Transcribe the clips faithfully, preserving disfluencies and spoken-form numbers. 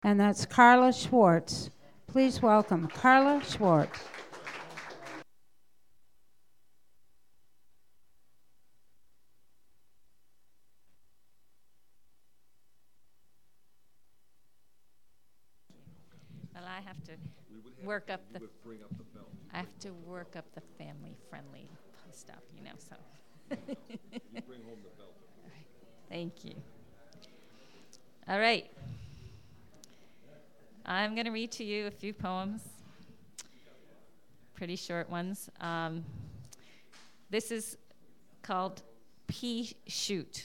And that's Carla Schwartz. Please welcome Carla Schwartz. Well, I have to work up the. I have to work up the family-friendly stuff, you know. So. You bring home the belt. Thank you. All right. I'm going to read to you a few poems, pretty short ones. Um, this is called Pea Shoot.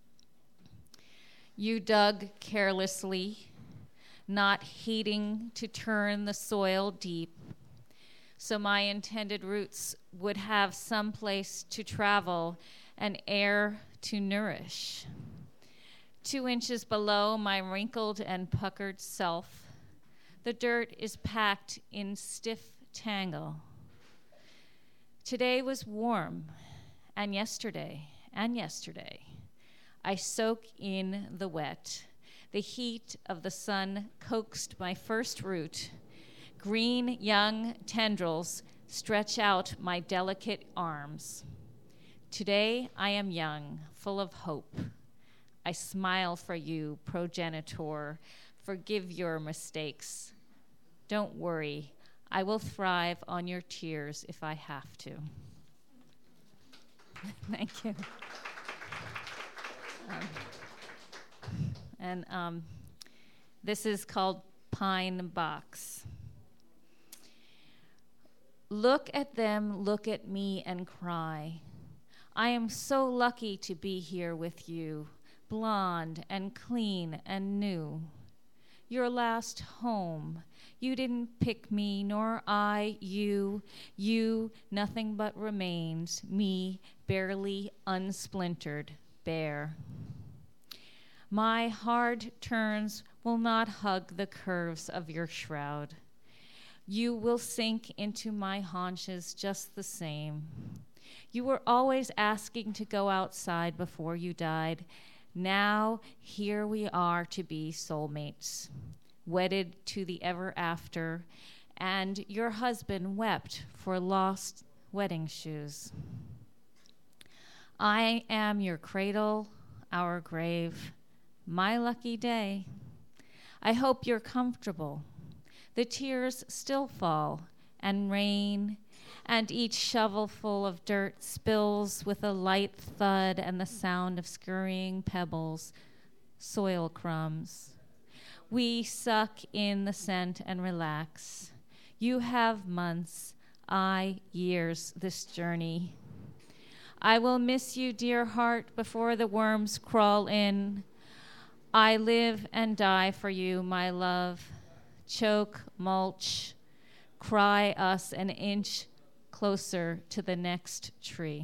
You dug carelessly, not heeding to turn the soil deep, so my intended roots would have some place to travel and air to nourish. Two inches below my wrinkled and puckered self, the dirt is packed in stiff tangle. Today was warm, and yesterday, and yesterday, I soak in the wet. The heat of the sun coaxed my first root. Green young tendrils stretch out my delicate arms. Today I am young, full of hope. I smile for you, progenitor. Forgive your mistakes. Don't worry, I will thrive on your tears if I have to. Thank you. Um, and um, this is called Pine Box. Look at them, look at me, and cry. I am so lucky to be here with you, blonde and clean and new. Your last home. You didn't pick me, nor I you. You, nothing but remains. Me, barely unsplintered, bare. My hard turns will not hug the curves of your shroud. You will sink into my haunches just the same. You were always asking to go outside before you died. Now, here we are to be soulmates, wedded to the ever after, and your husband wept for lost wedding shoes. I am your cradle, our grave, my lucky day. I hope you're comfortable. The tears still fall, and rain, and each shovelful of dirt spills with a light thud and the sound of scurrying pebbles, soil crumbs. We suck in the scent and relax. You have months, I years, this journey. I will miss you, dear heart, before the worms crawl in. I live and die for you, my love. Choke, mulch, cry us an inch closer to the next tree.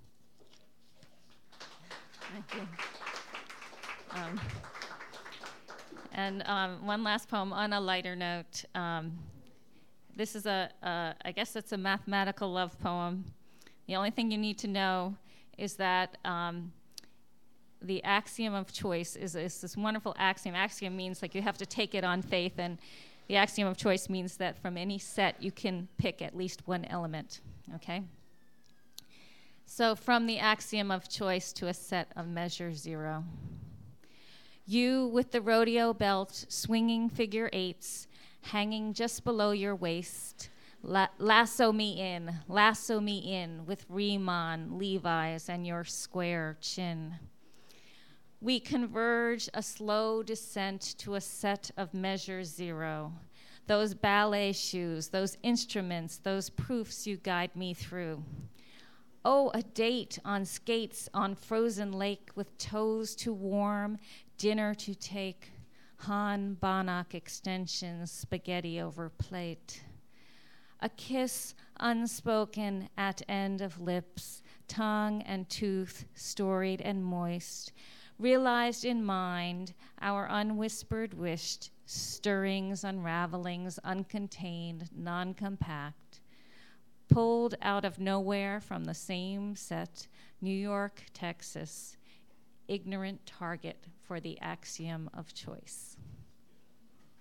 Thank you. Um, and um, one last poem on a lighter note. Um, this is a, a, I guess it's a mathematical love poem. The only thing you need to know is that um, the axiom of choice is, is this wonderful axiom. Axiom means like you have to take it on faith, and the axiom of choice means that from any set you can pick at least one element, okay? So from the axiom of choice to a set of measure zero. You with the rodeo belt, swinging figure eights, hanging just below your waist, La- lasso me in, lasso me in with Riemann, Levi's, and your square chin. We converge a slow descent to a set of measure zero. Those ballet shoes, those instruments, those proofs you guide me through. Oh, a date on skates on frozen lake with toes to warm, dinner to take, Han Banach extensions, spaghetti over plate. A kiss unspoken at end of lips, tongue and tooth storied and moist, realized in mind our unwhispered wished, stirrings, unravelings, uncontained, non-compact, pulled out of nowhere from the same set, New York, Texas, ignorant target for the axiom of choice.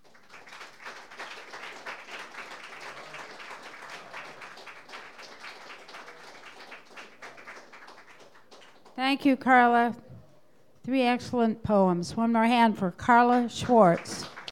Thank you, Carla. Three excellent poems. One more hand for Carla Schwartz.